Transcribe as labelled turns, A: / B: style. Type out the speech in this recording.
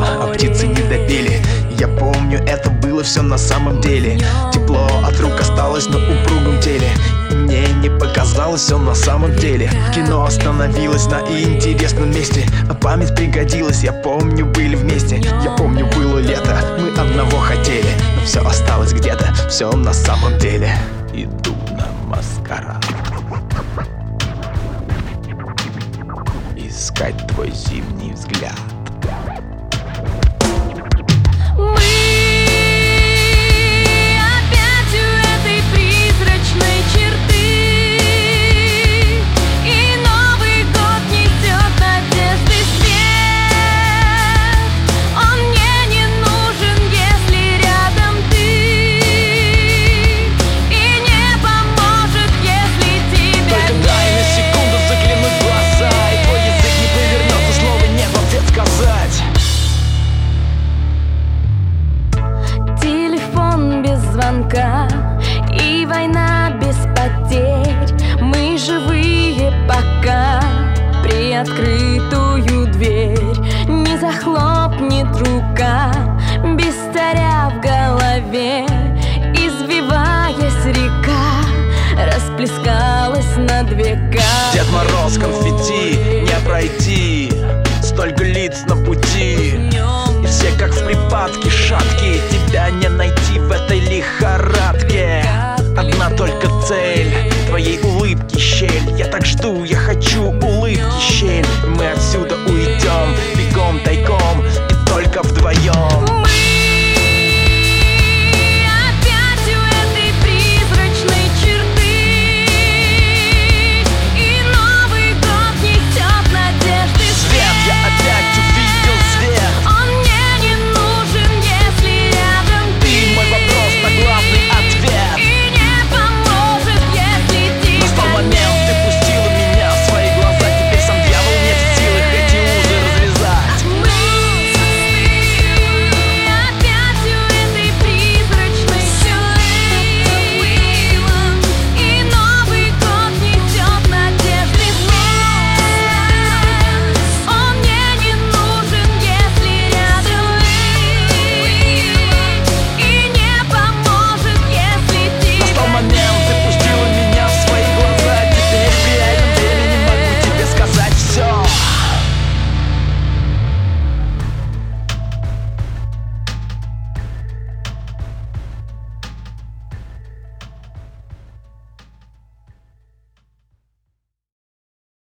A: а птицы не допели. Я помню, это было все на самом деле. Тепло от рук осталось на упругом теле. Мне не показалось все на самом деле. Кино остановилось на интересном месте, а память пригодилась. Я помню, были вместе. Я помню, было лето, мы одного хотели. Но все осталось где-то, все на самом деле. Иду на маскарад искать твой зимний взгляд.
B: И война без потерь. Мы живые пока. Приоткрытую дверь не захлопнет рука. Без царя в голове, извиваясь река, расплескалась над века.
A: Дед Мороз, конфетти, не пройти. Столько лиц на пути, и все как в припадке шаткие. Тебя не найти в этой лихорадке. Одна только цель